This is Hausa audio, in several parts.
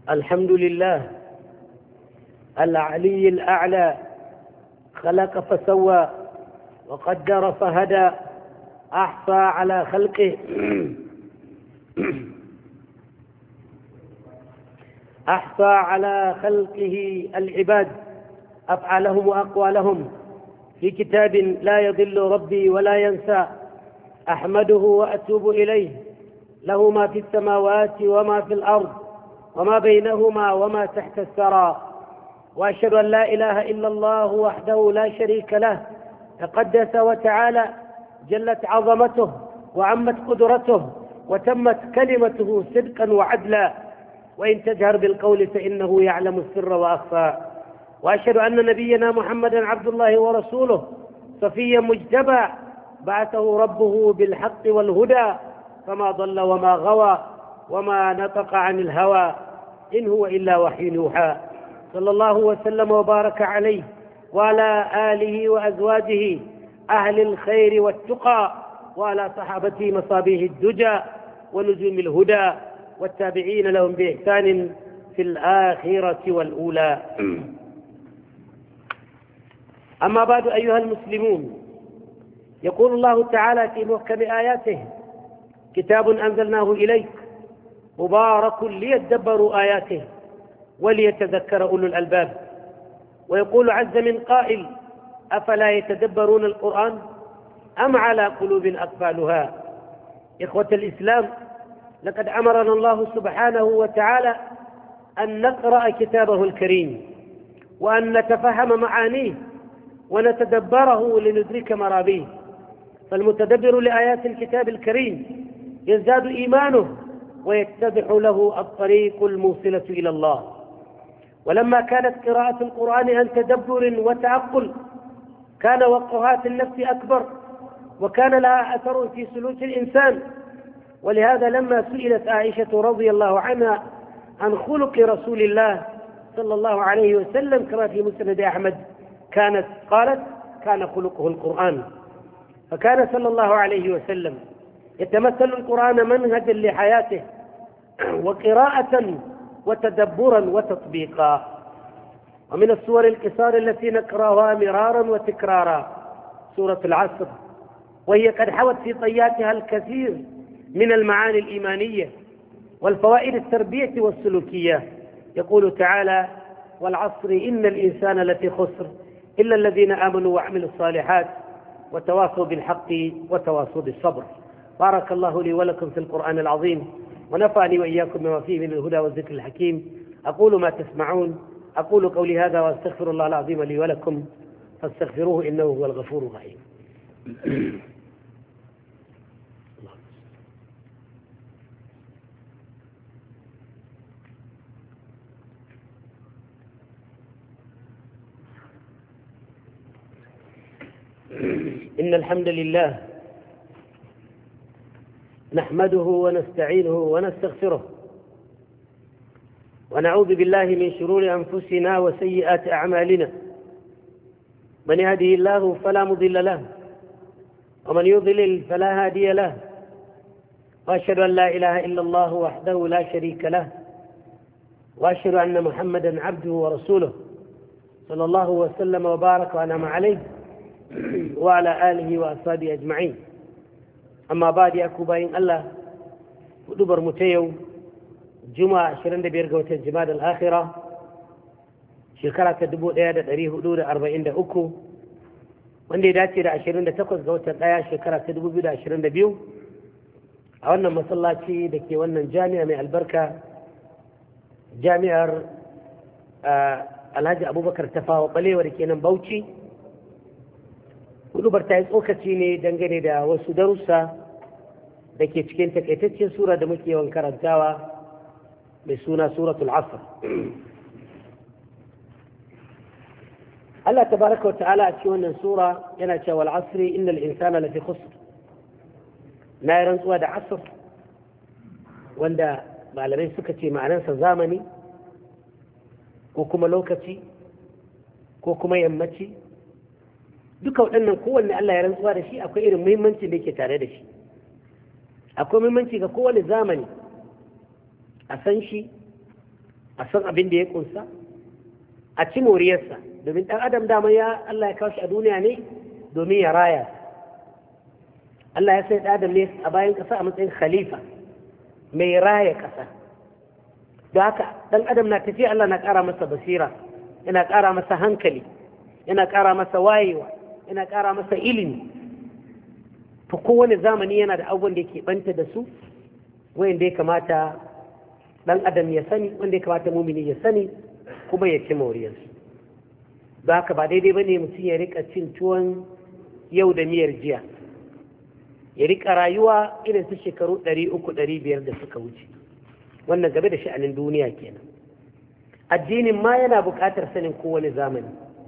الحمد لله العلي الأعلى، خلق فسوى وقدر فهدى، أحصى على خلقه أحصى على خلقه العباد أفعالهم وأقوالهم في كتاب لا يضل ربي ولا ينسى. أحمده وأتوب إليه، له ما في السماوات وما في الأرض وما بينهما وما تحت الثرى. وأشهد أن لا إله إلا الله وحده لا شريك له، تقدس وتعالى، جلت عظمته وعمت قدرته وتمت كلمته صدقا وعدلا. وإن تجهر بالقول فإنه يعلم السر وأخفى. وأشهد أن نبينا محمدا عبد الله ورسوله، صفيا مجتبى، بعثه ربه بالحق والهدى، فما ضل وما غوى وما نطق عن الهوى، إن هو إلا وحي يوحى. صلى الله وسلم وبارك عليه وعلى آله وأزواجه أهل الخير والتقى، وعلى صحابته مصابيح الدجى ونجوم الهدى، والتابعين لهم بإحسان في الآخرة والأولى. أما بعد أيها المسلمون، يقول الله تعالى في محكم آياته: كتاب أنزلناه إليك مبارك ليدبروا آياته وليتذكر أولو الألباب. ويقول عز من قائل: أفلا يتدبرون القرآن أم على قلوب أقفالها. إخوة الإسلام، لقد أمرنا الله سبحانه وتعالى أن نقرأ كتابه الكريم، وأن نتفهم معانيه ونتدبره لندرك مرابيه. فالمتدبر لآيات الكتاب الكريم يزداد إيمانه ويتضح له الطريق الموصلة إلى الله. ولما كانت قراءة القرآن عن تدبر وتعقل، كان وقعها في النفس أكبر، وكان لها أثر في سلوك الإنسان. ولهذا لما سئلت عائشة رضي الله عنها عن خلق رسول الله صلى الله عليه وسلم كما في مسند أحمد، قالت: كان خلقه القرآن. فكان صلى الله عليه وسلم يتمثل القرآن منهجا لحياته، وقراءة وتدبرا وتطبيقا. ومن السور القصار التي نقرأها مرارا وتكرارا سورة العصر، وهي قد حوت في طياتها الكثير من المعاني الإيمانية والفوائد التربية والسلوكية. يقول تعالى: والعصر إن الإنسان لفي خسر إلا الذين آمنوا وعملوا الصالحات وتواصوا بالحق وتواصوا بالصبر. بارك الله لي ولكم في القرآن العظيم، ونفعني وإياكم بما فيه من الهدى والذكر الحكيم. أقول ما تسمعون، أقول قولي هذا وأستغفر الله العظيم لي ولكم، فاستغفروه إنه هو الغفور الرحيم. إن الحمد لله نحمده ونستعينه ونستغفره، ونعوذ بالله من شرور أنفسنا وسيئات أعمالنا. من يهده الله فلا مضل له، ومن يضلل فلا هادي له. وأشهد أن لا إله إلا الله وحده لا شريك له، وأشهد أن محمدا عبده ورسوله صلى الله وسلم وبارك وأنعم عليه وعلى آله وأصحابه أجمعين. amma ba da yaku bayin Allah, hudubar mu ta yau Juma'a 25 ga watan Jumada al-Akhira, shekara ta 1443, wanda ya dace da 28 ga watan 1 shekara ta 2022, a wannan masallaci da ke wannan jami'a mai albarka, jami'ar Alhaji Abubakar Tafawa Balewa da ke nan Bauchi. Hudubar ta yi tsokaci ne dangane da wasu darussa da ke cikin takaitaccen sura da muke yawan karantawa mai suna suratul asr. Allah tabaraka wa ta'ala a cikin wannan sura yana cewa wal asri innal insana lafi khusr. Na yi rantsuwa da asr, wanda malamai suka ce ma'anarsa zamani ko kuma lokaci ko kuma yammaci. Duka waɗannan kowanne Allah ya rantsuwa da shi akwai irin muhimmancin da yake tare da shi. Akwai muhimmanci ga kowane zamani a san shi, a san abin da ya kunsa a ci moriyarsa domin ɗan adam dama Allah ya kawo shi a duniya ne domin ya raya Allah ya sai ɗan adam ne a bayan ƙasa a matsayin khalifa mai raya ƙasa da haka ɗan adam na tafiya Allah na ƙara masa basira yana ƙara masa hankali yana ƙara masa wayewa yana ƙara masa ilimi to kowane zamani yana da abubuwan da yake banta da su wanda ya kamata ɗan adam ya sani wanda ya kamata mumini ya sani kuma ya ci moriyarsu da haka ba daidai ba ne mutum ya rika cin tuwon yau da miyar jiya ya rika rayuwa irin su shekaru 300-500 da suka wuce wannan game da sha'anin duniya kenan addinin ma yana buƙatar sanin kowane zamani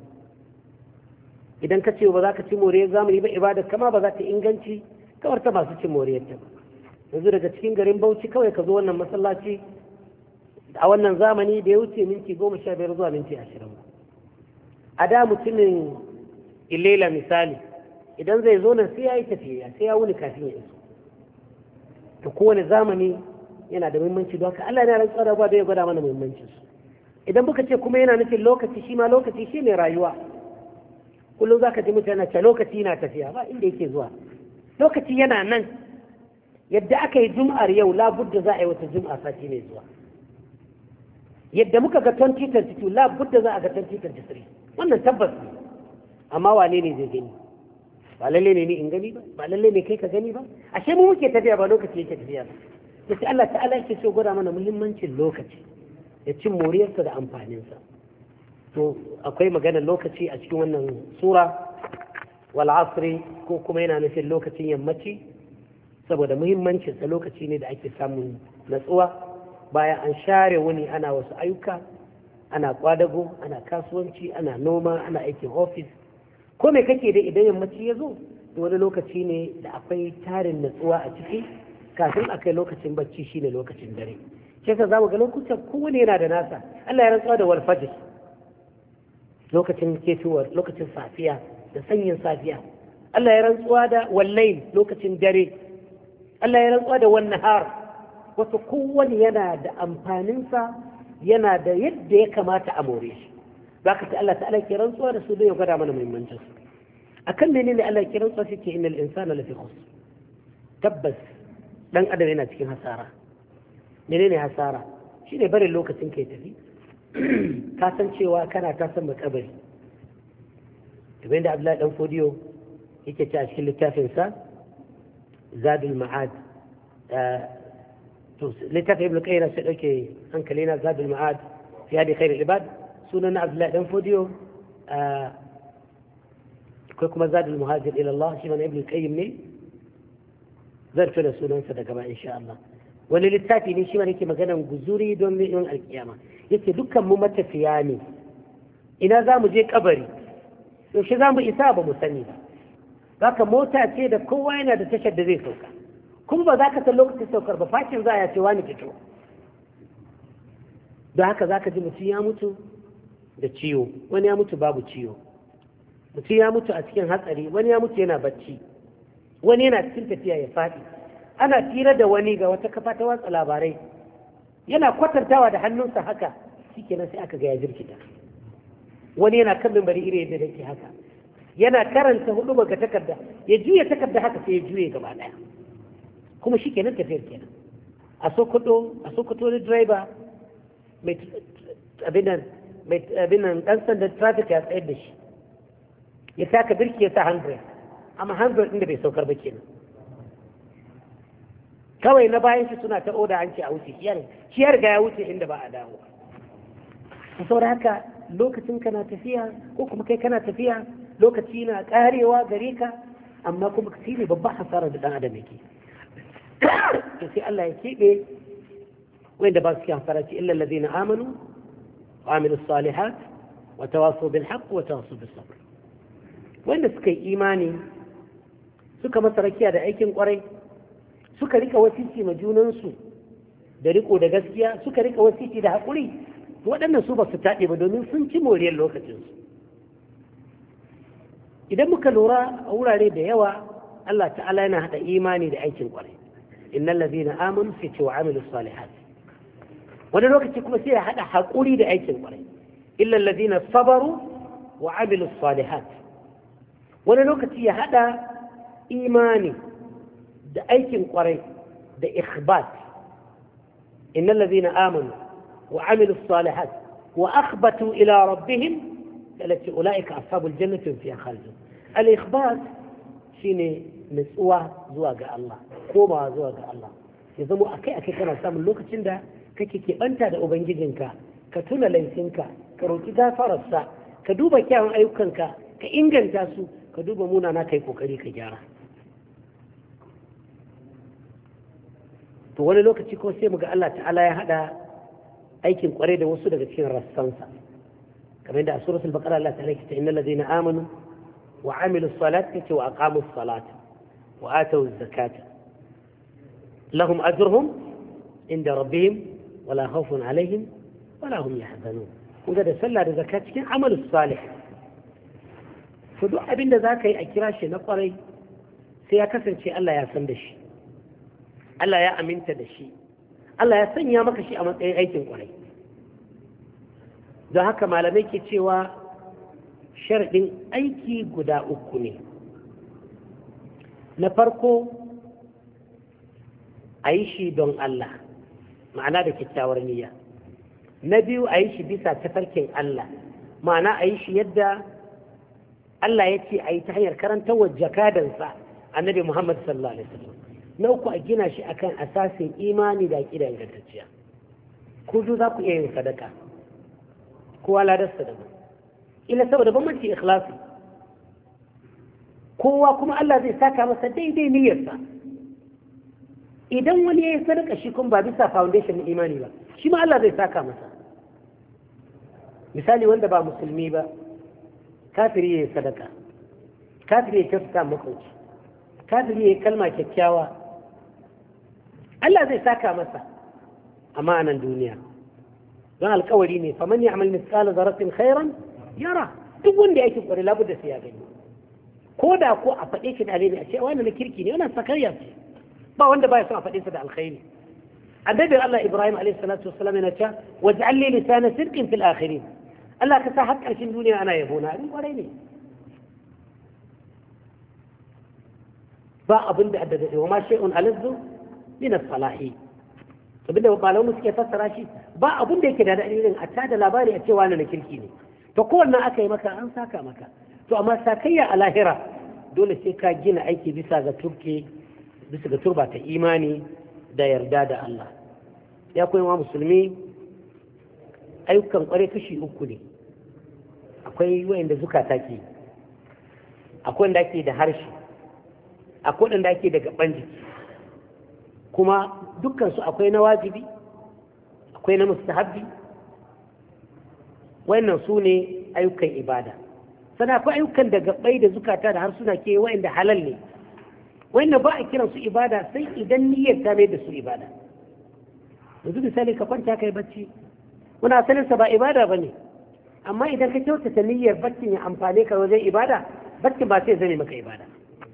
idan ka ce ba za ka ci moriyar zamani ba ibada kama ba za ta inganci kamar ta masu cin moriyar ta ba yanzu daga cikin garin Bauchi kawai ka zo wannan masallaci a wannan zamani da ya wuce minti 15 zuwa minti 20 a da mutumin Ilela misali idan zai zo nan sai ya yi tafiya sai ya wuni kafin ya iso to kowane zamani yana da muhimmanci don haka Allah yana rantsuwa da ba da ya gwada mana muhimmancin su idan muka ce kuma yana nufin lokaci shi ma lokaci shi ne rayuwa kullum za ka ji mutane ce lokaci na tafiya ba inda yake zuwa lokaci yana nan yadda aka yi jum'ar yau labudda za a yi wata jum'a sati mai zuwa yadda muka ga 2022 labudda za a ga 2023 wannan tabbas ne amma wane ne zai gani ba lalle ne ni in gani ba ba lalle ne kai ka gani ba ashe mu muke tafiya ba lokaci yake tafiya ba sai Allah ta'ala yake so gwada mana muhimmancin lokaci da cin moriyarsa da amfaninsa to akwai maganar lokaci a cikin wannan sura wal asri ko kuma yana nufin lokacin yammaci saboda muhimmancinsa lokaci ne da ake samun natsuwa bayan an share wuni ana wasu ayyuka ana kwadago ana kasuwanci ana noma ana aikin ofis ko me kake da idan yammaci ya zo wani lokaci ne da akwai tarin natsuwa a ciki kafin a kai lokacin bacci shine lokacin dare shi yasa zamu ga lokutan kowane yana da nasa Allah ya rantsuwa da wal fajr lokacin ketowar lokacin safiya da sanyin safiya Allah ya rantsuwa da wal layl lokacin dare Allah ya rantsuwa da wan nahar wato kowane yana da amfaninsa yana da yadda ya kamata a more shi zaka ta Allah ta'ala ke rantsuwa da su don ya gwada mana muhimmancin su akan menene Allah ke rantsuwa shi ke innal insana lafi khusr tabbas dan adam yana cikin hasara menene hasara shine barin lokacin kai tafi ka san cewa kana ta san makabari kamar da Abdullahi dan Fodiyo yake ci a cikin littafin sa Zadul Ma'ad to littafin Ibn Qayyim sai dauke hankali na Zadul Ma'ad fi hadi khairul ibad sunan Abdullahi dan Fodiyo akwai kuma Zadul Muhajir ila Allah shi ne Ibn Qayyim ne zan tuna sunansa daga ba insha Allah wani littafi ne shi ma yake maganan guzuri don yin alkiyama yake dukkan mu matafiya ne ina za mu je kabari yaushe za mu isa ba mu sani ba zaka mota ce da kowa yana da tashar da zai sauka kuma ba za ka san lokacin saukar ba fashin za a ce wani fito don haka za ka ji mutum ya mutu da ciwo wani ya mutu babu ciwo mutum ya mutu a cikin hatsari wani ya mutu yana bacci wani yana cikin tafiya ya faɗi ana tira da wani ga wata kafa ta watsa labarai yana kwatantawa da hannunsa haka shikenan sai aka ga ya jirkita wani yana kan mimbari iri yadda yake haka yana karanta hudu ga takarda ya juya takarda haka sai ya juye gaba daya kuma shikenan tafiyar kenan a Sokoto ne driver mai abin nan dan sanda traffic ya tsayar da shi ya taka birki ya sa 100 amma 100 ɗin da bai saukar ba kenan kawai na bayan shi suna ta oda an ce a wuce shi ya riga ya wuce inda ba a dawo saboda haka lokacin kana tafiya ko kuma kai kana tafiya lokaci na karewa gare ka amma kuma shi ne babban hasara da dan adam yake to sai Allah ya keɓe wanda ba su ke hasara ce illa allazina amanu wa amilus salihat wa tawasaw bil haqq wa tawasaw bis sabr wanda suka yi imani suka masa rakiya da aikin kwarai suka rika wasiki ma junansu da riko da gaskiya suka rika wasiki da haƙuri waɗannan su ba su taɗe ba domin sun ci moriyar lokacinsu idan muka lura a wurare da yawa Allah ta'ala yana haɗa imani da aikin kwarai innal ladina amanu fi wa amilus salihat wani lokaci kuma sai ya haɗa haƙuri da aikin ƙwarai illa alladhina sabaru wa amilus salihat wani lokaci ya haɗa imani da aikin ƙwarai da ikhbat innal ladhina amanu wa amilus salihat wa akhbatu ila rabbihim التي أولئك أصحاب الجنة فيها خالدون الإخبات شيني نسوة زواج الله كوما زواج الله يزمو أكي كان سامن لوكا تشندا كي أنت دا أبنجيجنك كتونا ليسنك كروكي دا فرصة كدوبا كيان أيوكنك كإنجن تاسو كدوبا مونا ناكي كوكري كجارة to wani lokaci ko sai muga Allah ta'ala ya hada aikin kware da wasu daga cikin rassansa كما عند سورة البقرة الله تعالى إن الذين آمنوا وعملوا الصلاة وأقاموا الصلاة وآتوا الزكاة لهم أجرهم عند ربهم ولا خوف عليهم ولا هم يحزنون وإذا سلى الزكاة كان عمل الصالح فدو أبن ذاك أكراش نقري سيكسر شيء الله يسندش الله يأمن تدشي الله يسن يامك شيء أمن أي تنقري don haka malamai ke cewa sharɗin aiki guda uku ne na farko a yi shi don Allah ma'ana da kyakkyawar niyya na biyu a yi shi bisa tafarkin Allah ma'ana a yi shi yadda Allah ya ce a yi ta hanyar karantarwar jakadansa annabi Muhammad sallallahu alaihi wasallam na uku a gina shi akan asasin imani da aƙida ingantacciya ku za ku iya yin sadaka kowa ladarsa da mu ila saboda bambanci ikhlasi kowa kuma Allah zai saka masa daidai niyyarsa idan wani ya yi sadaka shi kuma ba bisa foundation imani ba shi ma Allah zai saka masa misali wanda ba musulmi ba kafiri ya yi sadaka kafiri ya kyautata makauci kafiri ya yi kalma kyakkyawa Allah zai saka masa amma a nan duniya don alkawari ne faman ya amal misqala zarratin khairan yara duk wanda yake kware labudda sai ya gani ko da ko a faɗe shi da alheri a ce wannan na kirki ne wannan sakayya ce ba wanda baya son a faɗe sa da alkhairi annabi Allah Ibrahim alaihi salatu wassalam yana cewa waj'al li lisana sidqin fil akhirin Allah ka sa har ƙarshen duniya ana yabo na abin kwarai ne ba abin da addada wa ma shay'un alazzu min as-salahi abinda malamu suke fassara shi ba abin da yake da daɗin a tada labari a cewa na kirki ne to kowanne aka yi maka an saka maka to amma sakayya a lahira dole sai ka gina aiki bisa ga turba ta imani da yarda da Allah ya koyi wa musulmi ayyukan kware kashi uku ne akwai wayanda zukata ke akwai wanda ake da harshe akwai wanda ake da gaban jiki kuma dukkansu akwai na wajibi akwai na mustahabbi wannan su ne ayyukan ibada sana akwai ayyukan da gabai da zukata da harsuna ke wa'anda halal ne wannan ba a kiran su ibada sai idan niyyar ta mai da su ibada yanzu misali ka kwanta kai bacci wani asalinsa ba ibada ba ne amma idan ka kyautata niyyar baccin ya amfane ka wajen ibada baccin ba sai zame maka ibada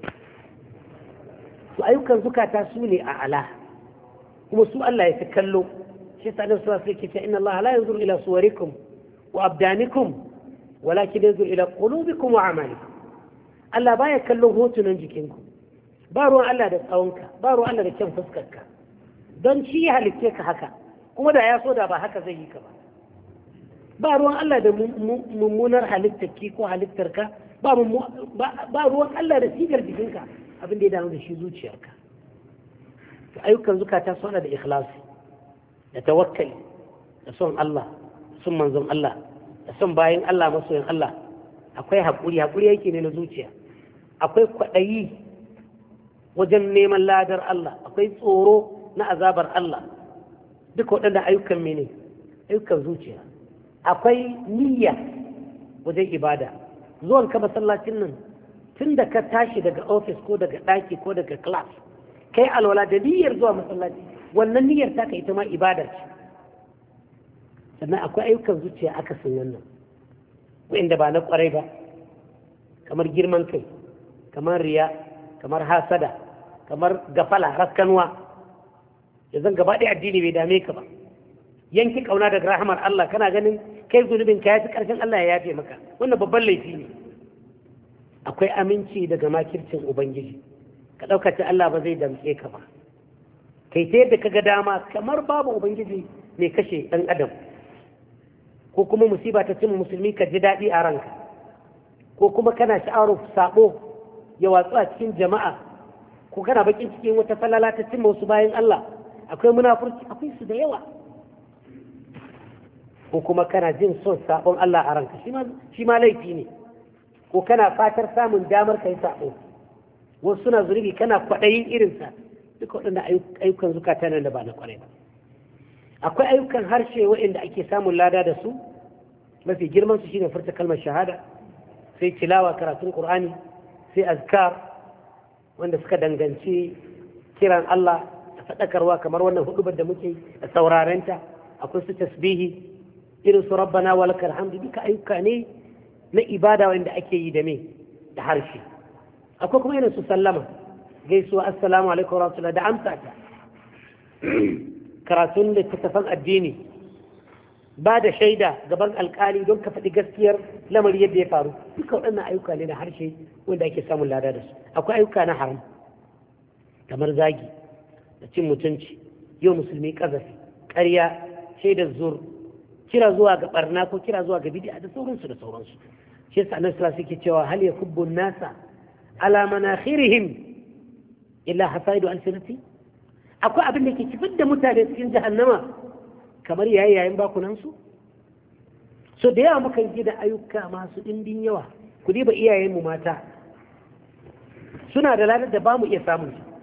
su ayyukan zukata su ne a ala kuma su Allah ya fi kallo shi yasa da suwa sai kita inna Allah la yanzuru ila suwarikum wa abdanikum walakin yanzuru ila qulubikum wa a'malikum Allah baya kallon hotunan jikinku ba ruwan Allah da tsawonka ba ruwan Allah da kyan fuskarka don shi ya halitte ka haka kuma da ya so da ba haka zai yi ka ba ba ruwan Allah da mummunar halittarki ko halittarka ba ruwan Allah da sigar jikinka abin da ya damu da shi zuciyarka to ayyukan zukata suna da ikhlasi da tawakkali da son Allah son manzon Allah da son bayan Allah masoyin Allah akwai haƙuri yake ne na zuciya akwai kwaɗayi wajen neman ladar Allah akwai tsoro na azabar Allah duka waɗanda ayyukan mene ayyukan zuciya akwai niyya wajen ibada zuwan ka masallacin nan tun da ka tashi daga ofis ko daga ɗaki ko daga class kai alwala da niyyar zuwa masallaci wannan niyyar ta ka ita ma ibada ce sannan akwai ayyukan zuciya aka san wannan wa'inda ba na kwarai ba kamar girman kai kamar riya kamar hasada kamar gafala raskanwa ya zan gaba ɗaya addini bai dame ka ba yanki kauna daga rahamar Allah kana ganin kai zunubin ka yafi karfin Allah ya yafe maka wannan babban laifi ne akwai aminci daga makircin ubangiji ka ɗauka ce Allah ba zai damtse ka ba kai ta yadda kaga dama kamar babu ubangiji mai kashe ɗan adam ko kuma musiba ta cimma musulmi ka ji daɗi a ranka ko kuma kana sha'awar sabo ya watsu a cikin jama'a ko kana bakin cikin wata falala ta cimma wasu bayan Allah akwai munafurci akwai su da yawa ko kuma kana jin son sabon Allah a ranka shi ma laifi ne ko kana fatar samun damar kai sabo wasu suna zunubi kana kwaɗayin irinsa duka waɗanda ayyukan zukata nan da ba na kwarai ba akwai ayyukan harshe waɗanda ake samun lada da su mafi girman su shine furta kalmar shahada sai tilawa karatun qur'ani sai azkar wanda suka danganci kiran Allah da faɗakarwa kamar wannan hudubar da muke da saurarenta akwai su tasbihi irin su rabbana wa lakal hamdu duka ayyuka ne na ibada wanda ake yi da me da harshe akwai kuma irin su sallama gaisuwa assalamu alaikum wa rahmatullahi da amsa ta karatun littattafan addini ba da shaida gaban alkali don ka faɗi gaskiyar lamari yadda ya faru duka waɗannan ayyuka ne na harshe wanda ake samun lada da su akwai ayyuka na haram kamar zagi da cin mutunci yau musulmi kazafi ƙarya shaidar zur kira zuwa ga barna ko kira zuwa ga bid'a da sauransu da sauransu shi yasa annabi sallallahu alaihi wasallam yake cewa hal yakubbu an-nasa ala manakhirihim illa hasaidu alsinati akwai abin da ke kifar da mutane cikin jahannama kamar yayin bakunansu so da yawa mukan ji da ayyuka masu ɗimbin yawa ku diba iyayenmu mata suna da ladar da ba mu iya samun su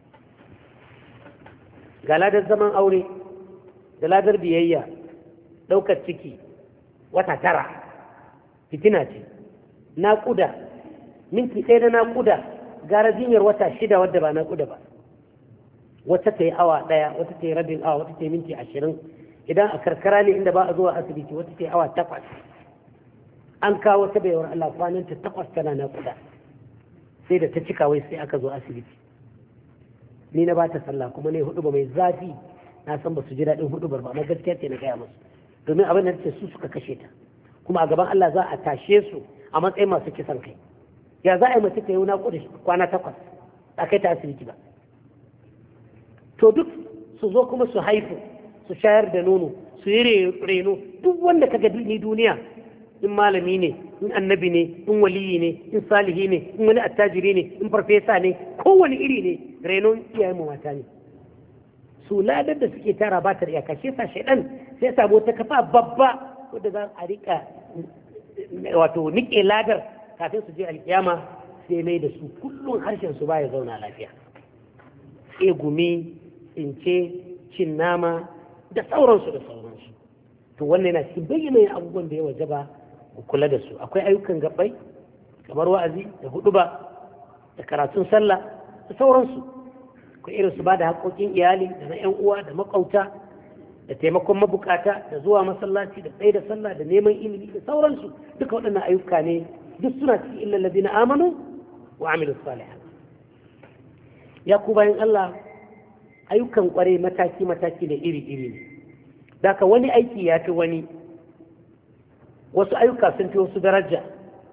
ga ladar zaman aure da ladar biyayya ɗaukar ciki wata 9 fitina ce naƙuda minti 1 na naƙuda gara jinyar wata 6 wadda ba naƙuda ba wata ta yi awa 1 wata ta yi rabin awa wata ta yi minti 20 idan a karkara ne inda ba a zuwa asibiti wata ta yi awa 8 an kawo ta bayawar Allah kwananta 8 tana naƙuda sai da ta cika wai sai aka zo asibiti ni na ba ta sallah kuma ne hudu ba mai zafi na san ba su ji daɗin hudubar ba amma gaskiya ce na gaya musu domin abin da ce su suka kashe ta kuma a gaban Allah za a tashe su a matsayin masu kisan kai ya za a yi mace ta yi naƙuda kwana 8 a kai ta asibiti ba to duk su zo kuma su haifu su shayar da nono su yi reno duk wanda ka gadi ni duniya in malami ne in annabi ne in waliyi ne in salihi ne in wani attajiri ne in farfesa ne kowane iri ne renon iyayen mu mata ne su ladar da suke tara ba ta da iyaka shi sa shaidan sai samu ta kafa babba wadda za a rika wato nike ladar kafin su je alkiyama sai mai da su kullum harshen su baya zauna lafiya sai gumi tsince cin nama da sauransu da sauransu to wannan yana cikin bayyana abubuwan da ya wajaba ku kula da su akwai ayyukan gabbai kamar wa'azi da huduba da karatun sallah da sauransu akwai irin su ba da haƙoƙin iyali da na 'yan uwa da makauta da taimakon mabukata da zuwa masallaci da tsaye da sallah da neman ilimi da sauransu duka waɗannan ayyuka ne duk suna cikin illal ladina amanu wa amilus salihat ya ku bayan Allah ayyukan kware mataki mataki da iri iri ne daga wani aiki ya fi wani wasu ayyuka sun fi wasu daraja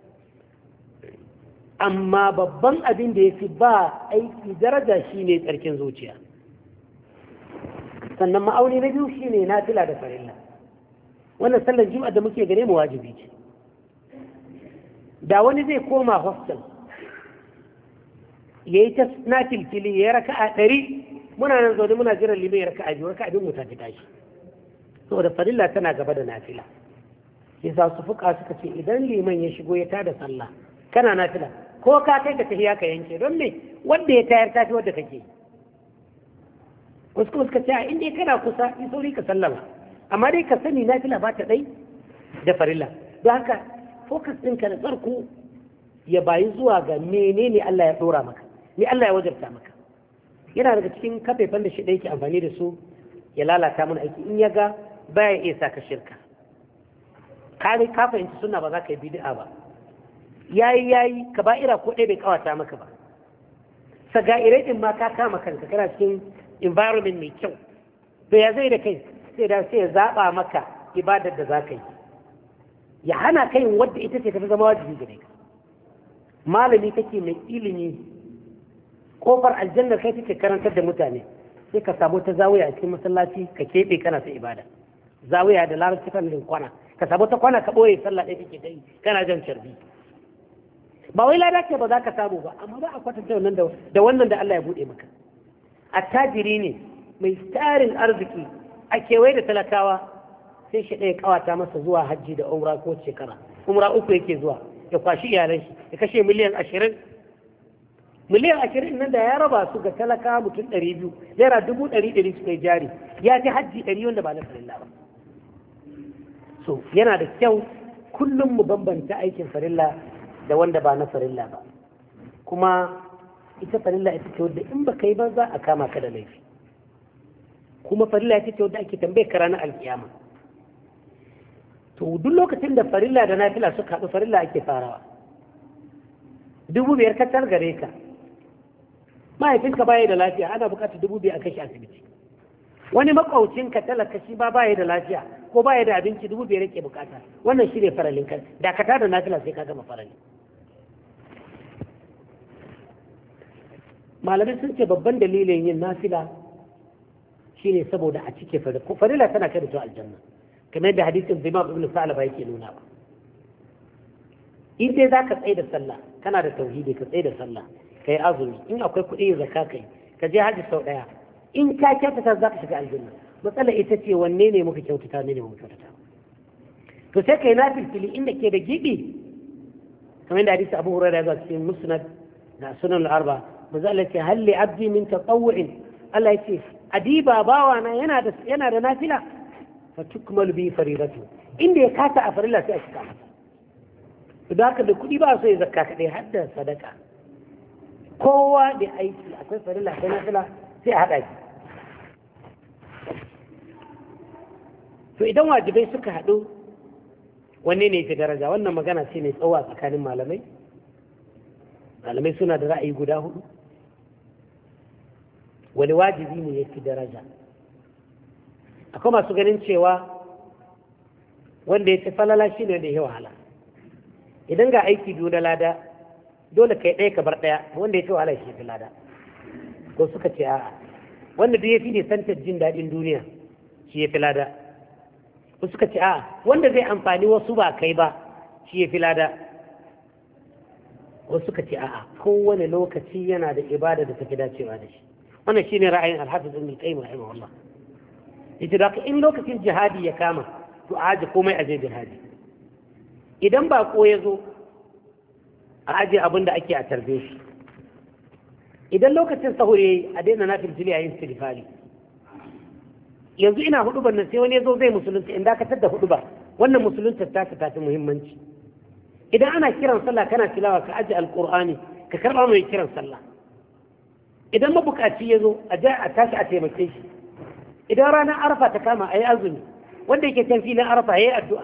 amma babban abin da ya fi ba aiki daraja shine tsarkin zuciya sannan ma'auni na biyu shine nafila da farilla wannan sallar juma'a da muke gare mu wajibi ce da wani zai koma hostel yayi ta nafilfili ya raka'a 100 muna nan zaune muna jiran limai ya raka'a 2 raka'a 2 mu ta tashi saboda farilla tana gaba da nafila yasa su fuka suka ce idan liman ya shigo ya tada sallah kana nafila ko ka kai ka tahiya ka yanke don me wanda ya tayar tafi wanda kake wasu kuma suka ce a inda kana kusa in sauri ka sallama amma dai ka sani nafila ba ta dai da farilla don haka focus ɗinka da tsarku ya bayi zuwa ga menene Allah ya ɗora maka me Allah ya wajabta maka yana daga cikin kafafen da shi ɗaya ke amfani da su ya lalata mana aiki in ya ga baya iya sa ka shirka ka fahimci suna ba za ka yi bid'a ba yayi ka ba'ira ko ɗaya bai kawata maka ba saga'irai din ma ka kama kanka kana cikin environment mai kyau to ya zai da kai sai ya zaɓa maka ibadar da za ka yi ya hana ka yin wadda ita ce tafi zama wajibi gare ka. Malami kake mai ilimi, kofar aljannar kai kake karantar da mutane, sai ka samu ta zawiya a cikin masallaci ka keɓe kana ta ibada. Zawiya da larabci kan kwana, ka samu ta kwana ka ɓoye sallah ɗaya kake ta yi kana jan carbi. Ba wai lada ce ba za ka samu ba, amma ba a kwatanta wannan da wannan da Allah ya buɗe maka. Attajiri ne mai tarin arziki a kewaye da talakawa, sai shi ɗaya kawata masa zuwa hajji da umra ko shekara. Umra 3 yake zuwa, ya kwashi iyalan shi, ya kashe miliyan 20. Miliyan 20 nan da ya raba su ga talakawa mutum 200, naira 100,000 suka yi jari, ya fi hajji 100 wanda ba na farilla ba. So yana da kyau kullum mu bambanta aikin farilla da wanda ba na farilla ba. Kuma ita farilla ita ce wadda in ba ka yi ba za a kama ka da laifi. Kuma farilla ita ce wadda ake tambaye ka ranar alkiyama. To duk lokacin da farilla da nafila suka haɗu, farilla ake farawa. 5,000 kacal gare ka, mahaifinka baya da lafiya, ana bukatar 5,000 a kashi asibiti. Wani makwaucinka talaka shi ba baya da lafiya ko baya da abinci, 5,000 yake bukata. Wannan shi ne faralin kan, dakata da nafila sai ka gama farali. Malamai sun ce babban dalilin yin nafila shine saboda a cike farilla tana kai da to aljanna, kamar yadda hadisin Imam Ibn Sa'laba yake nuna ba. In dai za ka tsaye da sallah, kana da tauhidi ka tsaye da sallah, ka yi azumi, in akwai kuɗi zakka kai, ka je haji sau ɗaya, in ka kyautata za ka shiga aljanna. Matsala ita ce wanne ne muka kyautata, ne muka kyautata. To sai ka yi nafilfili inda ke da gibi, kamar yadda hadisi Abu Hurairah ya zo cikin Musnad da Sunan al-Arba, manzo Allah ce halli abdi min tatawwu'in, Allah ya ce adiba bawana yana da nafila fa tukmalu bi faridatu, inda ya kata a farilla sai a cika masa. Da haka da kuɗi ba so ya zakka kaɗai, har da sadaka. Kowa da aiki, akwai farilla akwai nafila, sai a haɗa shi. To idan wajibai suka haɗu, wanne ne fi daraja? Wannan magana ce mai tsawo a tsakanin malamai. Malamai suna da ra'ayi guda 4. Wani wajibi ne ya fi daraja? Akwai masu ganin cewa wanda ya fi falala shi ne da ya wahala. Idan ga aiki biyu na lada, dole kai ɗaya ka bar ɗaya, wanda ya fi wahala shi fi lada. Ko suka ce a'a, wanda duk ya fi nisantar jin daɗin duniya shi ya fi lada. Ko suka ce a'a, wanda zai amfani wasu ba kai ba shi ya fi lada. Ko suka ce a'a, kowane lokaci yana da ibada da tafi dacewa da shi. Wannan shine ra'ayin Al-Hafiz Ibn Qayyim rahimahullah. Yace da in lokacin jihadi ya kama, to a aje komai aje jihadi. Idan ba ko ya zo, a aje abin da ake a tarbe shi. Idan lokacin sahur yayi, a daina nafil jili a yin istighfari. Yanzu ina hudubar nan sai wani ya zo zai musulunta, in dakatar da hudubar, wannan musulunta ta fi muhimmanci. Idan ana kiran sallah kana tilawa, ka aje alqur'ani, ka karba mai kiran sallah. Idan mabukaci ya zo, a tashi a taimake shi. Idan ranar arafa ta kama, a yi azumi, wanda yake can filin arafa ya yi addu'a.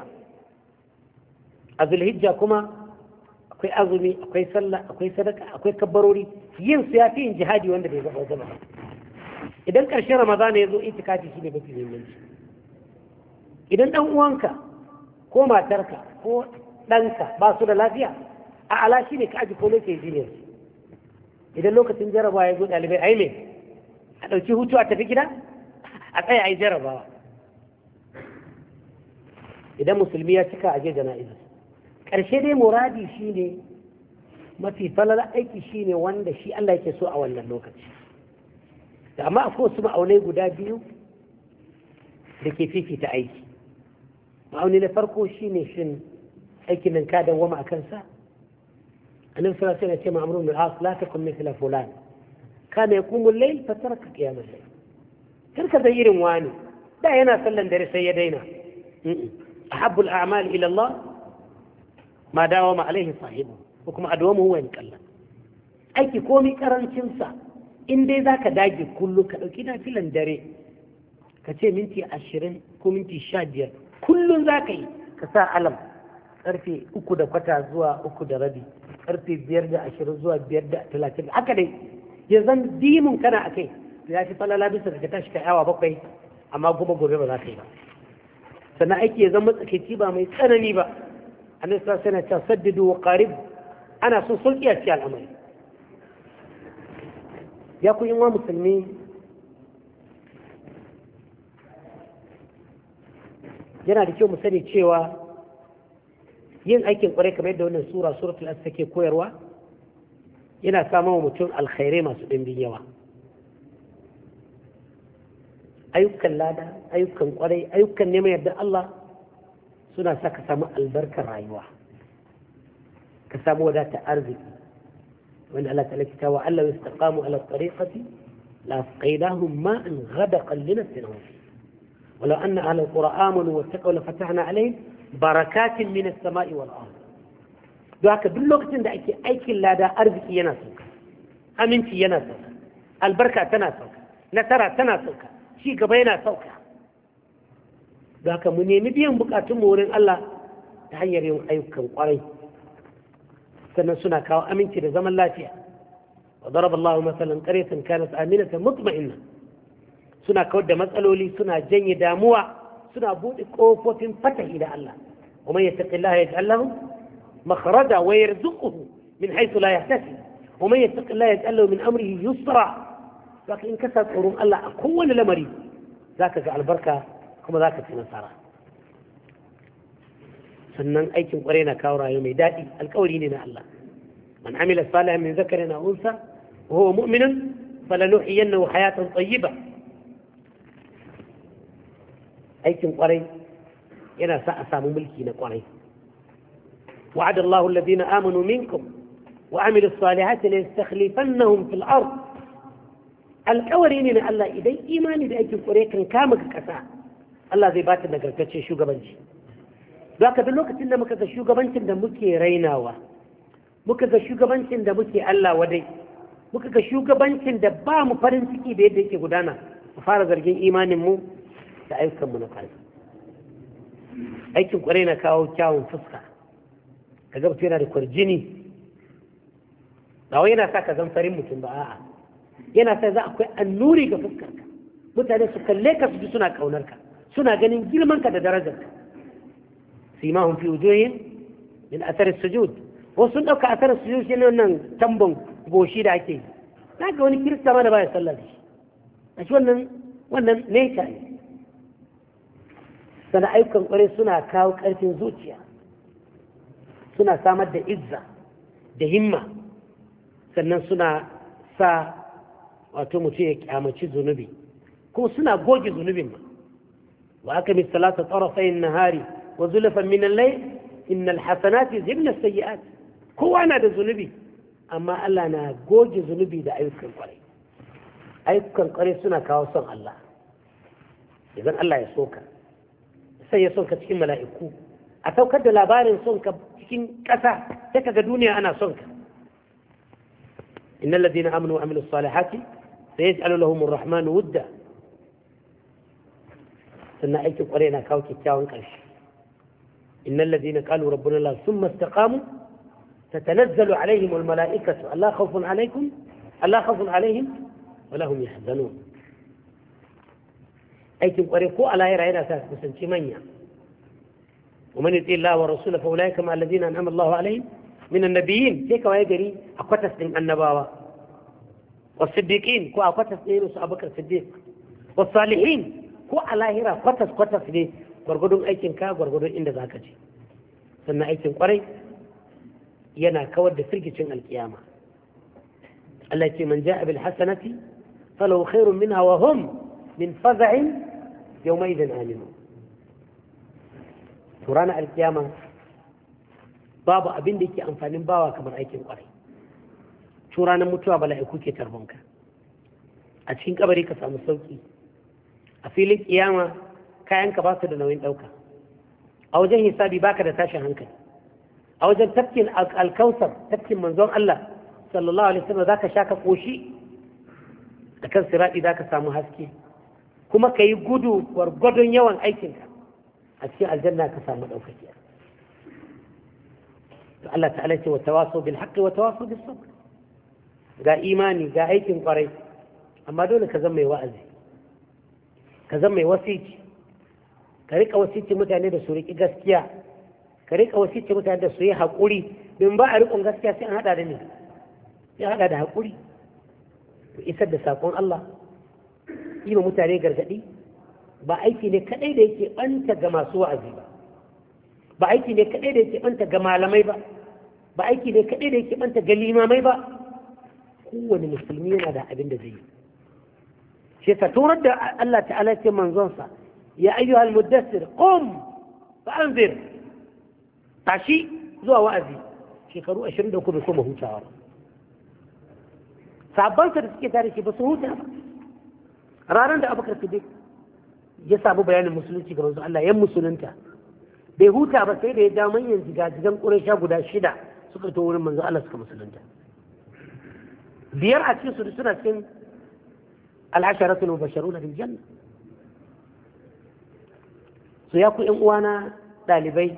A zulhijja kuma akwai azumi, akwai sallah, akwai sadaka, akwai kabbarori, yin su ya fi yin jihadi wanda bai zaba zama. Idan ƙarshen ramadana ya zo, itikafi shi ne mafi muhimmanci. Idan ɗan uwanka ko matarka ko ɗanka ba su da lafiya, a ala shi ne ka aji ko lokacin jiniyar. Idan lokacin jarabawa ya zo, ɗalibai ai me a ɗauki hutu a tafi gida, a tsaya a yi jarabawa. Idan musulmi ya cika a je jana'iza. Ƙarshe dai muradi shi ne mafi falala aiki shi ne wanda shi Allah yake so a wannan lokaci. Da amma akwai wasu ma'aunai guda biyu da ke fifita aiki. Ma'auni na farko shi ne shin aikin nan ka dawwama a kansa. Annabi sallallahu alaihi wasallam ya ce ma'amru bil as la takun mithla fulan kana yaqumu al-layl fa taraka qiyam al-layl. Karka da irin wani da yana sallan dare sai ya daina. أحب الأعمال إلى الله ما داوم عليه صاحبه وكما أدومه هو إن كلا أي كومي كران شمسا إن دي ذاك داجي كله كنا في لندري كتير منتي 20 كو منتي 15 كل ذاك كسا علم karfe 3:15 zuwa 3:30 karfe 5:20 zuwa 5:30 haka dai ya zan dimun kana akai ya fi falala bisa ka tashi kai awa 7 amma kuma gobe ba za ka yi ba sannan aiki ya zama tsakaici ba mai tsanani ba annabi sallallahu alaihi wasallam ya saddidu wa qarib ana son sauki a cikin al'amari ya ku yin wa musulmi yana da kyau mu sani cewa yin aikin kwarai kamar yadda wannan suratul as take koyarwa yana samun mutum alkhairai masu ɗimbin yawa ayyukan lada ayyukan kwarai ayyukan neman yadda Allah suna sa ka samu albarkar rayuwa ka samu wadata arziki wanda Allah ta lakita wa Allah istaqamu ala tariqati la asqaynahum ma'an ghadaqan linafsinahum ولو أن أهل القرى آمنوا واتقوا لفتحنا عليهم بركات من السماء والأرض دوك دل وقت da ake aikin lada arziki yana sauka aminci yana sauka albarka tana sauka nasara tana sauka ci gaba yana sauka doka mu nemi biyan bukatun mu wurin Allah ta hanyar yin ayyukan kwarai sannan suna kawo aminci da zaman lafiya wa daraba Allahu masalan qaryatan kanat aminatan mutma'inna suna kawar da matsaloli suna janye damuwa suna buɗe ƙofofin fatahi da Allah ومن يتق الله يجعل له مخرجا ويرزقه من حيث لا يحتسب ومن يتق الله يجعل له من أمره يسرا لكن إن كسر قرون الله أكون لمريض ذاك جعل بركة كما ذاك في نصارى sannan aikin kwarai na kawo rayuwa mai daɗi alƙawari ne na Allah man amila salihan min zakarin aw unsa wa huwa mu'minun falanuhyiyannahu hayatan tayyiba aikin kwarai yana sa a samu mulki na kwarai wa'ada Allahu alladhina amanu minkum wa amilu salihati la yastakhlifannahum fil ard alƙawari ne na Allah idan imani da aikin kwarai kan kama ka kasa Allah zai bata nagartaccen shugabanci zaka duk lokacin da muka ga shugabancin da muke rainawa muka ga shugabancin da muke Allah wadai muka ga shugabancin da ba mu farin ciki da yadda yake gudana mu fara zargin imanin mu da ayyukanmu na ƙarfi aikin ƙwarai na kawo kyawun fuska ka ga mutum yana da kwarjini ba wai yana sa ka zan farin mutum ba a'a yana sa za akwai annuri ga fuskarka mutane su kalle ka su ji suna ƙaunarka suna ganin girmanka da darajarka simahum fi wujuhihim min athar as-sujud wasu sun ɗauka athar as-sujud shi ne wannan tambon goshi da ake yi na ga wani kirista ma da baya sallah da shi a shi wannan ne ka ne sana ayyukan kwarai suna kawo ƙarfin zuciya suna samar da izza da himma sannan suna sa wato mutum ya kyamaci zunubi kuma suna goge zunubin ma wa aka mi salata tarafayin nahari wa zulafan min al-layl innal hasanati yuzhibna as-sayyi'at kowa na da zunubi amma Allah na goge zunubi da ayyukan kwarai ayyukan kwarai suna kawo son Allah idan Allah ya soka sai ya son ka cikin mala'iku a saukar da labarin son ka cikin ƙasa sai ka ga duniya ana son ka innal ladina amanu wa amilus salihati sayaj'alu lahum ar-rahmanu wudda sannan aikin kwarai na kawo kyakkyawan ƙarshe innal ladina qalu rabbuna Allah thumma istaqamu tatanazzalu alaihim al-mala'ikatu alla khawfun alaihim wa lahum yahzanun aikin kware ko a lahira yana sa su kusanci manya ومن يطيع الله ورسوله فاولئك مع الذين انعم الله عليهم من النبيين sai kawai gari a kwatas din annabawa والصديقين ko a kwatas din su Abubakar Siddiq والصالحين ko a lahira kwatas ne gurgudun aikin ka gurgudun inda zaka je sannan aikin kwarai yana kawar da firgicin alkiyama Allah ya ce man ja'a bil hasanati falahu khairun minha wa hum min faza'in yawmaidin aminu to ranar alkiyama babu abin da yake amfanin bawa kamar aikin kwarai to ranar mutuwa bala'iku ke tarbonka a cikin kabari ka samu sauki a filin kiyama kayanka ba su da nauyin ɗauka a wajen hisabi baka da tashin hankali a wajen tafkin alkausar tafkin manzon Allah sallallahu alaihi wasallam zaka sha ka koshi akan sirati zaka samu haske kuma ka yi gudu gwargwadon yawan aikinka a cikin aljanna ka samu ɗaukaki to Allah ta'ala ce wa tawaso bil haqqi wa tawaso bis sabr ga imani ga aikin kwarai amma dole ka zama mai wa'azi ka zama mai wasici, ka rika wasici mutane da su riƙi gaskiya, ka rika wasici mutane da su yi haƙuri, don ba a riƙon gaskiya sai an haɗa da ne, sai haɗa da haƙuri. Ku isar da saƙon Allah, yi ma mutane gargaɗi, ba aiki ne kaɗai da yake ɓanta ga masu wa'azi ba, ba aiki ne kaɗai da yake ɓanta ga malamai ba, ba aiki ne kaɗai da yake ɓanta ga limamai ba. Kowane musulmi yana da abin da zai yi. Shi ta turar da Allah ta'ala ce manzonsa, ya ayyuhal muddassir qum fa anzir, tashi zuwa wa'azi. Shekaru 23 bai koma hutawa ba. Sabansa da suke tare shi ba su huta ba. Ranar da Abubakar Siddiq ya samu bayanin musulunci ga manzo Allah yan musulunta, bai huta ba sai da ya ja manyan jigajigan Quraysha guda 6 suka to wurin manzo Allah suka musulunta. 5 a cikin su suna cikin al-asharatul mubashshiruna bil janna. So ya ku ƴan uwana ɗalibai,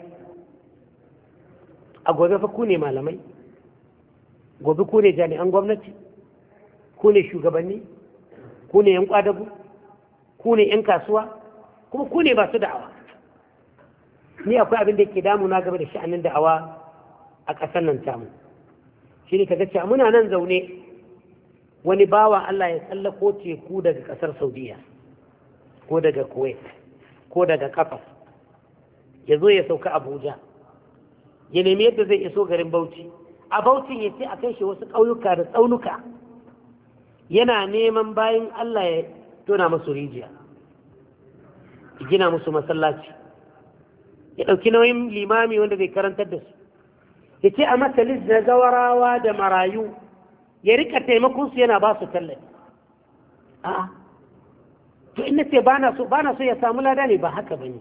a gobe fa ku ne malamai, gobe ku ne jami'an gwamnati, ku ne shugabanni, ku ne ƴan kwadago, ku ne ƴan kasuwa, kuma ku ne masu da'awa. Ni akwai abin da yake damuna game da sha'anin da'awa a ƙasar nan tamu. Shi ne kaga cewa muna nan zaune wani bawa Allah ya tsallako teku daga ƙasar Saudiya ko daga Kuwait ko daga Qatar ya zo ya sauka Abuja ya nemi yadda zai iso garin Bauchi. A Bauchi ya ce a kai shi wasu ƙauyuka da tsaunuka yana neman bayan Allah ya tona musu rijiya, ya gina musu masallaci, ya ɗauki nauyin limami wanda zai karantar da su, ya ce a masalis na zawarawa da marayu ya rika taimakonsu yana ba su tallafi. A'a, to ina ce ba na so ya samu lada ne, ba haka ba ne,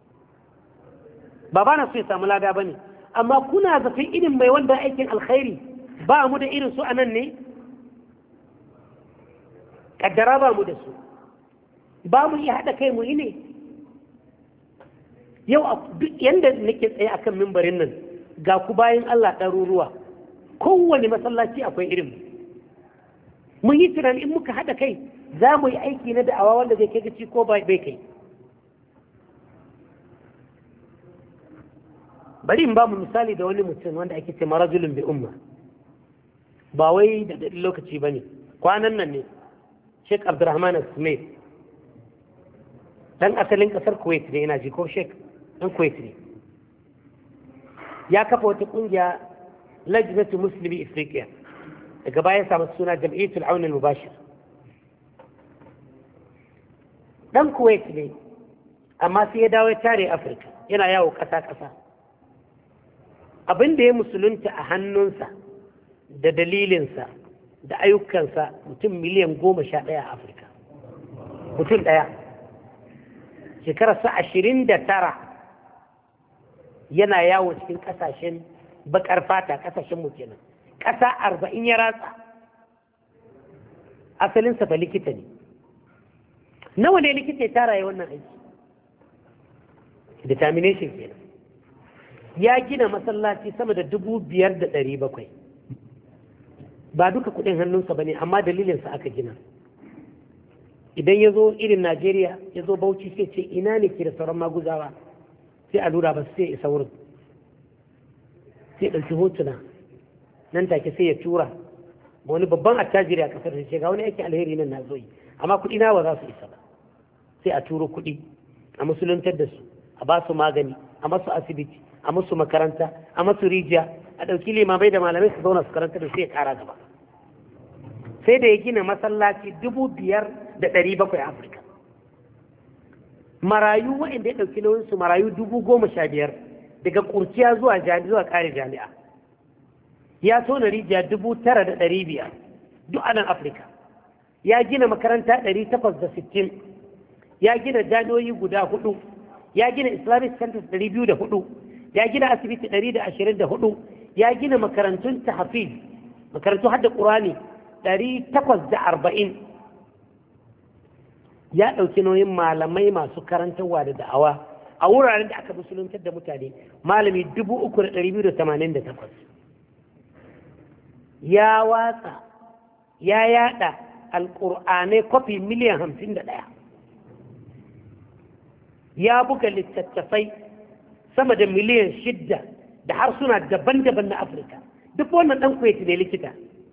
ba na so ya samu lada ba ne, amma kuna zafin irin mai wanda aikin alkhairi ba mu da irin su a nan ne? Kaddara ba mu da su, ba mu iya haɗa kai mu yi ne. Yau duk yanda nake tsaye akan mimbarin nan ga ku bayan Allah ɗaruruwa, kowane masallaci akwai irin mun yi tunani in muka haɗa kai za mu yi aiki na da'awa wanda zai kai gaci ko bai kai. Bari in ba mu misali da wani mutum wanda ake ce marajulun bi umma, ba wai da daɗin lokaci ba ne, kwanan nan ne Sheikh Abdurrahman Al-Sumaid, dan asalin ƙasar Kuwait ne, ina ji ko Sheikh ɗan Kuwait ne, ya kafa wata ƙungiya Lajnatu Muslimi Afriqiya, daga baya samu suna Jam'iyyatul Aun Al-Mubashir. Dan Kuwait ne, amma sai ya dawo ya tare Afirka, yana yawo ƙasa-ƙasa. Abin da ya musulunta a hannunsa da dalilinsa da ayyukansa mutum miliyan 11 a Afirka. Mutum ɗaya. Shekararsa 29 yana yawo cikin ƙasashen baƙar fata, ƙasashen mu kenan. Ƙasa 40 ya ratsa. Asalinsa fa likita ne. Nawa ne likita ya tara ya wannan aiki? Determination kenan. Ya gina masallaci sama da 5,700. Ba duka kuɗin hannunsa ba ne, amma dalilinsa aka gina. Idan ya zo irin Najeriya, ya zo Bauchi sai ce ina ne ke da sauran maguzawa, sai a lura ba sai isa wurin. Sai ɗauki hotuna, nan take sai ya tura wani babban attajiri a kasar da ce ga wani aikin alheri nan na zo yi, amma kuɗi na ba za su isa ba. Sai a turo kuɗi, a musuluntar da su, a ba su magani, a masu asibiti, a musu makaranta, a masu rijiya, a ɗauki limamai da malamai su zauna su karanta da sai ya ƙara gaba. Sai da ya gina masallaci 5,700 a Afirka. Marayu waɗanda ya ɗauki nauyinsu marayu 15,000 daga kurciya zuwa ƙare jami'a. Ya tona rijiya 9,500 duk a nan Afirka. Ya gina makaranta 860, ya gina jami'o'i guda 4, ya gina Islamic Centers 204, ya gina asibiti 124, ya gina makarantun tahfiz, makarantu hadda Qur'ani 840. Ya ɗauki nauyin malamai masu karantarwa da da'awa a wuraren da aka musuluntar da mutane malami 3,288. Ya watsa, ya yada alƙur'anai kwafi miliyan 51. ya buga littattafai sama da miliyan 6 da harsuna daban-daban na Afirka. Duk wannan ɗan Kuwait ne likita.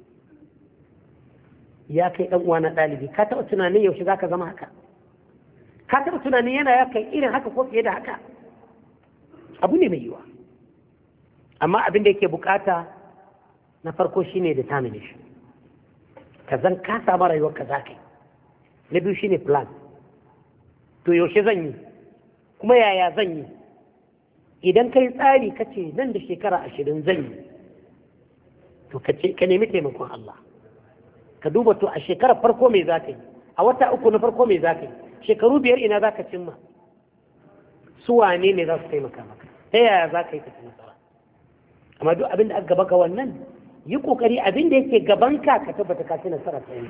Ya kai ɗan uwa na ɗalibi, ka taɓa tunanin yaushe za ka zama haka? Ka taɓa tunanin yana ya kai irin haka ko fiye da haka? Abu ne mai yiwa. Amma abin da yake bukata na farko shine determination. Ka zan ka samu rayuwar ka za ka yi. Na biyu shine plan. To yaushe zan yi? Kuma yaya zan yi? Idan ka yi tsari ka ce nan da shekara 20 zan yi, to ka nemi taimakon Allah. Ka duba to a shekarar farko mai za ka yi, a wata 3 na farko mai za ka yi, shekaru 5 ina za ka cimma, su wane ne za su taimaka maka, ta yaya za ka yi ka ci nasara. Amma duk abin da aka gaba ga wannan, yi kokari abin da yake gaban ka ka tabbata ka ci nasara ta yi.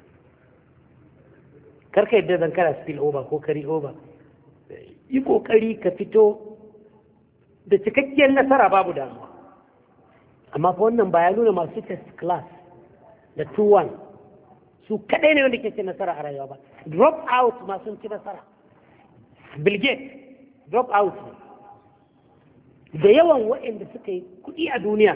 Karka yadda zan kana spill over ko carry over. Yi kokari ka fito da cikakkiyar nasara babu damuwa. Amma fa wannan ba ya nuna masu test class da 2-1 su kadai ne wanda ke cin nasara a rayuwa ba. Drop out masu ci nasara. Bill Gates drop out ne. Da yawan waɗanda suka yi kuɗi a duniya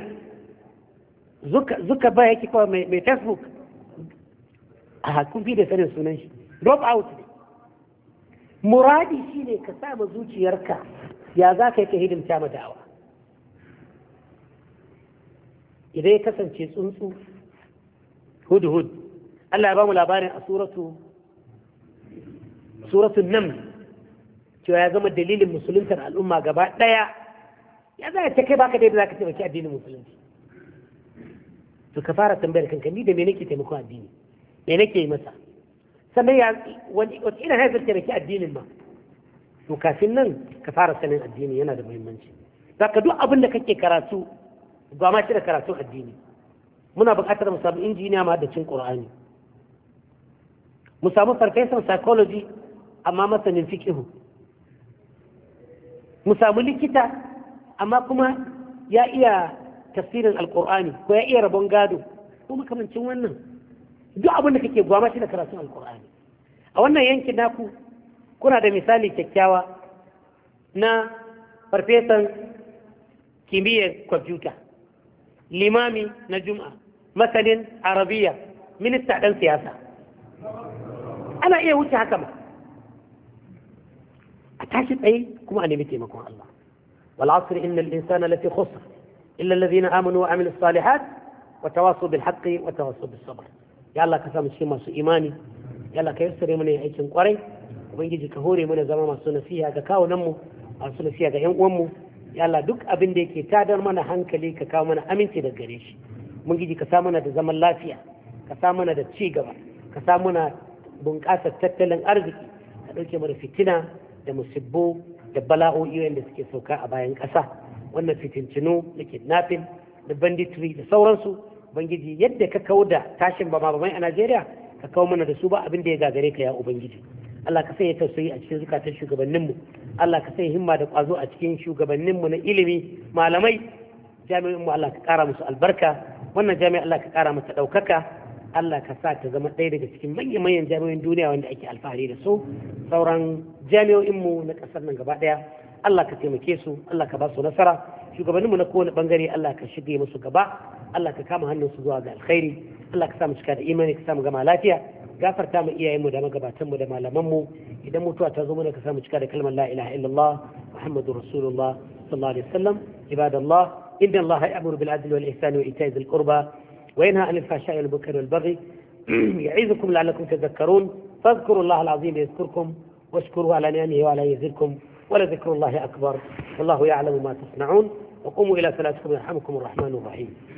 zuka ba yake kawai mai Facebook a kun fi da sanin sunan shi. Drop out ne. Muradi shi ne ka sa ma zuciyarka ya za ka yi ka hidimta ma da'awa. Idan ya kasance tsuntsu hud Allah ya ba mu labarin a suratun nan cewa ya zama dalilin musuluntar al'umma gaba ɗaya. Ya za ta kai baka daidai za ka taimaki addinin musulunci. To ka fara tambayar kanka ni da me nake taimakon addini, me nake yi masa, sannan wani irin haifar taimaki addinin ma. To kafin nan ka fara sanin addini yana da muhimmanci. Za ka duk abin da kake karatu ba ma shi da karatun addini. Muna buƙatar mu samu injiniya ma da cin Qur'ani, mu samu farfesan psychology amma masanin fiqh, mu samu likita amma kuma ya iya tafsirin alqur'ani ko ya iya rabon gado ko makamancin wannan. Duk abin da kake gwama shi da karatun alqur'ani. A wannan yankin naku kuna da misali kyakkyawa na farfesan kimiyyar kwamfuta, limami na juma'a, masanin arabiya, minista ɗan siyasa. Ana iya wuce haka ma. A tashi tsaye kuma a nemi taimakon Allah. wal asr innal insana lafi khusr illa alladhina amanu wa amilus salihat wa tawassaw bil haqqi wa tawassaw bis sabr. Ya Allah ka samu cikin masu imani, ya Allah ka yassare mana aikin kwarai, ubangiji ka hore mana zama masu nasiha ga kawunan mu, masu nasiha ga ƴan uwan mu. Ya Allah duk abin da yake tadar mana hankali ka kawo mana aminci daga gare shi. Ubangiji ka sa mana da zaman lafiya, ka sa mana da ci gaba, ka sa mana bunƙasar tattalin arziki, ka ɗauke mana fitina da musibbu da bala'o'i wanda suke sauka a bayan ƙasa. Wannan fitincinu da kidnapping da banditry da sauransu, ubangiji yadda ka kawo da tashin bama a Najeriya ka kawo mana da su ba abin da ya gagare ka ya ubangiji. Allah ka sanya tausayi a cikin zukatan shugabanninmu, Allah ka sanya himma da ƙwazo a cikin shugabanninmu na ilimi, malamai, jami'inmu Allah ka ƙara musu albarka, wannan jami'a Allah ka ƙara mata ɗaukaka, Allah ka sa ta zama ɗaya daga cikin manyan jami'o'in duniya wanda ake alfahari da su. Sauran jami'o'inmu na ƙasar nan gaba ɗaya Allah ka taimake su, Allah ka ba su nasara, shugabanninmu na kowane ɓangare Allah ka shige musu gaba, Allah ka kama hannunsu zuwa ga alkhairi, Allah ka sa mu cika da imani, ka sa mu gama lafiya, gafarta mu iyayenmu da magabatanmu da malamanmu. Idan mutuwa ta zo mana ka sa mu cika da kalmar la ilaha illallah Muhammadur Rasulullah sallallahu alaihi wasallam. Ibadallah, inna Allah ya'muru bil adli wal ihsani wa ita'i dhil qurba وينهى عن الفحشاء والمنكر والبغي يعظكم لعلكم تذكرون فاذكروا الله العظيم يذكركم واشكروه على نعمه وعلى يزدكم ولذكر الله أكبر والله يعلم ما تصنعون وقوموا إلى صلاتكم يرحمكم الرحمن الرحيم.